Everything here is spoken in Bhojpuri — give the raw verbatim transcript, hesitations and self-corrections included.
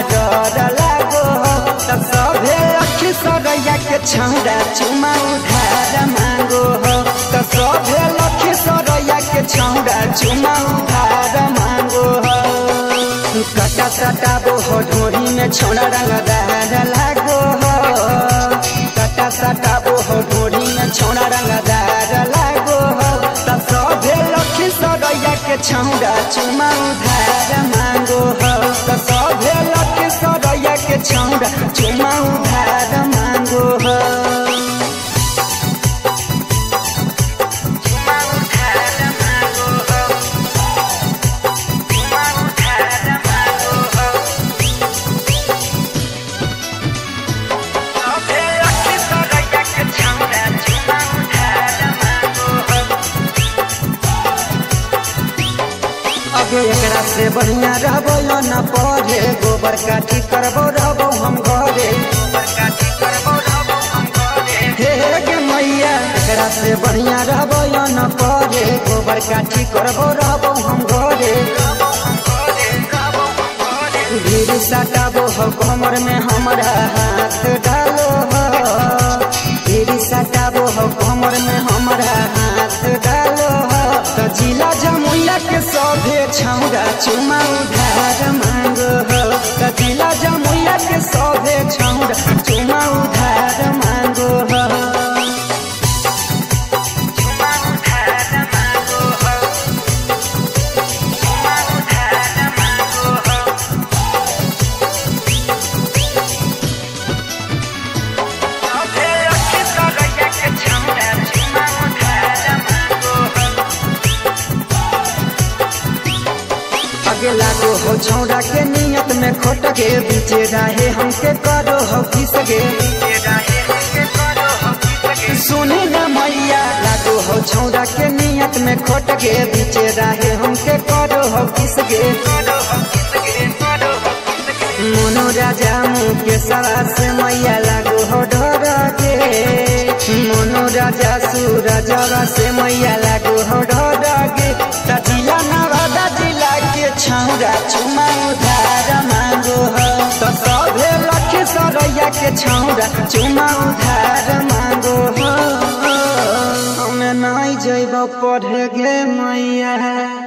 डर लागो त सभे लखीसरैया के छौड़ा चुमा उधार मांगो त सभे लखीसरैया के छौड़ा चुमा उधार मांगो कटा सटाबो हो ढोरी में छौड़ा रंगदार लागो कटा सटाबो हो ढोरी में छौड़ा रंगदार लागो त सभे लखीसरैया के छौड़ा चुमा उधार मांगो त सभे लखीसरैया के छौड़ा चुमा उधार मांगो एकरा से बढ़िया रहबो न पढ़े गोबर काठी करबो रहबो हम घरे हे गे मैया एकरा से बढ़िया रहबो न पढ़े गोबर काठी करबो रहबो हम घरे भीड़ सटाबो हो कमर में हमारा हाथ डालो भीड़ सटाबो हो कमर में हमारा हाथ डालो तो जिला जमुइया के सभे छौड़ा चुमा उधार मांगो तो जिला जमुइया के सभे छौड़ा चुमा उधार मांगो लागो हो छौड़ा के नियत में खोट के बीचे राहे हमके करो हो किसगे सुने न मैया लागो हो छौड़ा के नियत में खोट के बीचे राहे हमके करो हो किसगे मोनो राजा मुँह के सवा से मैया लागो हो डर के मोनो राजा सूरज से मैया लागो हो डर के जिला नवादा जिला के छौड़ा चुमा उधार मांगो तो सभे लखीसरैया के छौड़ा चुमा उधार मांगो हमें नहीं जइब पढ़े गे मैया।